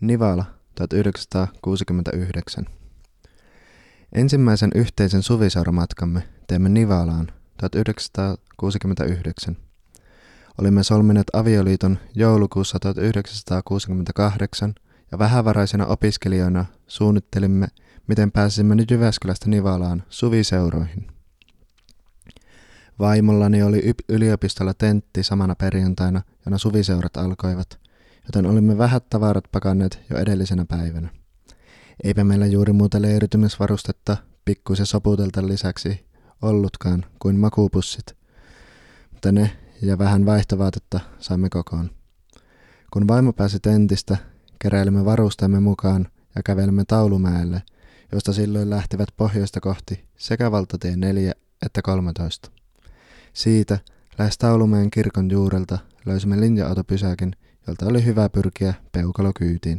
Nivala 1969. Ensimmäisen yhteisen suviseuramatkamme teimme Nivalaan 1969. Olimme solmineet avioliiton joulukuussa 1968 ja vähävaraisina opiskelijoina suunnittelimme, miten pääsisimme Jyväskylästä Nivalaan suviseuroihin. Vaimollani oli yliopistolla tentti samana perjantaina, jona suviseurat alkoivat, joten olimme vähät tavarat pakanneet jo edellisenä päivänä. Eipä meillä juuri muuta leiritymisvarustetta pikkuisen soputelta lisäksi ollutkaan kuin makuupussit, mutta ne ja vähän vaihtovaatetta saimme kokoon. Kun vaimo pääsi tentistä, keräilimme varusteemme mukaan ja kävelimme Taulumäelle, josta silloin lähtivät pohjoista kohti sekä valtatie 4 että 13. Siitä lähes Taulumäen kirkon juurelta löysimme linja-autopysäkin, jolta oli hyvä pyrkiä peukalokyytiin.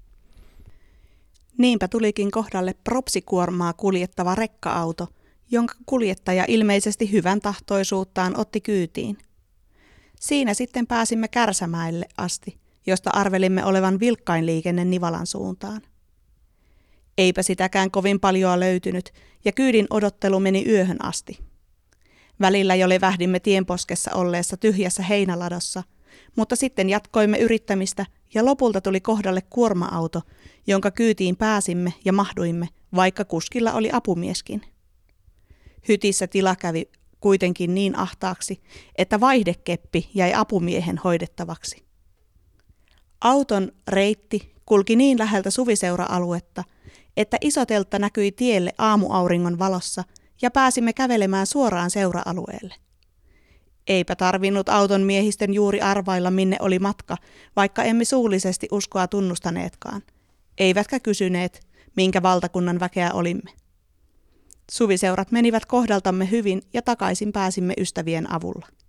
Niinpä tulikin kohdalle propsikuormaa kuljettava rekka-auto, jonka kuljettaja ilmeisesti hyvän tahtoisuuttaan otti kyytiin. Siinä sitten pääsimme Kärsämäelle asti, josta arvelimme olevan vilkkain liikenne Nivalan suuntaan. Eipä sitäkään kovin paljoa löytynyt, ja kyydin odottelu meni yöhön asti. Välillä jo levähdimme tienposkessa olleessa tyhjässä heinäladossa, mutta sitten jatkoimme yrittämistä ja lopulta tuli kohdalle kuorma-auto, jonka kyytiin pääsimme ja mahduimme, vaikka kuskilla oli apumieskin. Hytissä tila kävi kuitenkin niin ahtaaksi, että vaihdekeppi jäi apumiehen hoidettavaksi. Auton reitti kulki niin läheltä suviseura-aluetta, että iso teltta näkyi tielle aamuauringon valossa ja pääsimme kävelemään suoraan seura-alueelle. Eipä tarvinnut auton miehisten juuri arvailla, minne oli matka, vaikka emme suullisesti uskoa tunnustaneetkaan. Eivätkä kysyneet, minkä valtakunnan väkeä olimme. Suviseurat menivät kohdaltamme hyvin ja takaisin pääsimme ystävien avulla.